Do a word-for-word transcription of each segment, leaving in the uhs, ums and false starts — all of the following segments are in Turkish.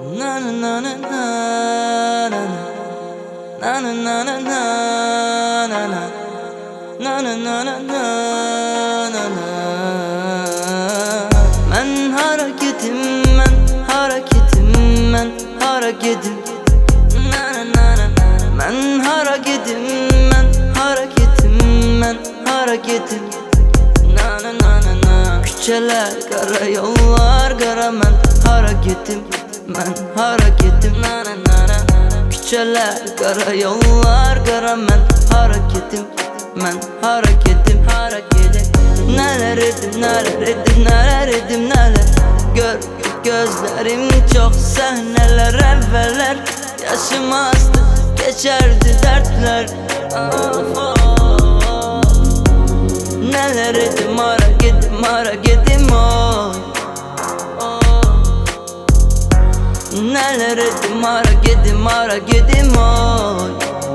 Na na na na na na na na na na na na na na na na na na na. Men hareketim, men hareketim, men hareketim. Na na na na. Men hareketim, men hareketim, men hareketim. Na na na na na. Küçeler, kara yollar, kara men hareketim, men hareketim. Na na na na. Küçeler, kara yollar, kara men hareketim, men hareketim, hareketim. Neler edim, neler edim, neler edim, neler. Gör gözlerim çok sahneler, evveler yaşım azdı, geçerdi dertler. Of, of. Neler edim, harak edim, harak edim, oy. Neler ettim, harak edim, harak edim, oy.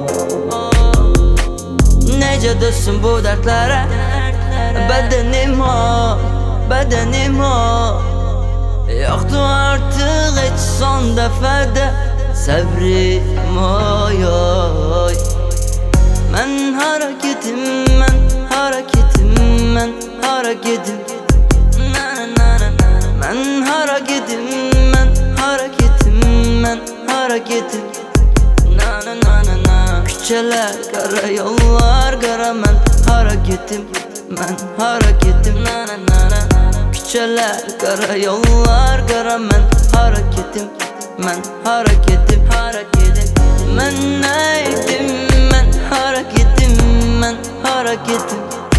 Nece düşsün bu dertlere, bedenim o, bedenim o. Yoktu artık hiç son defede sabrim, oy oy. Men hareketim, men hareketim, men hareketim. Na na na. Men hareketim, men hareketim, men hareketim. Na na na na na. Küçeler, kara yollar, kara men hareketim, men hareketim. Na na na na. Küçeler, kara yollar, kara men hareketim, men hareketim, hareketim. Men neydim, men hareketim, men hareketim.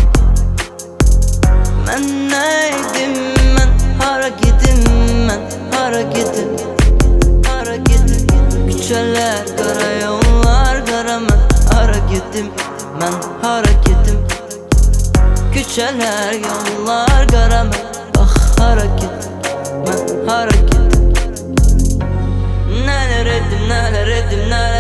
Men neydim, men hareketim, men hareketim, hareketim. Küçeler, kara yollar, kara men hareketim, men hareketim. Küçeler, yollar, kara men ah hareketim, men hareketim. Neler ettim, neler ettim, neler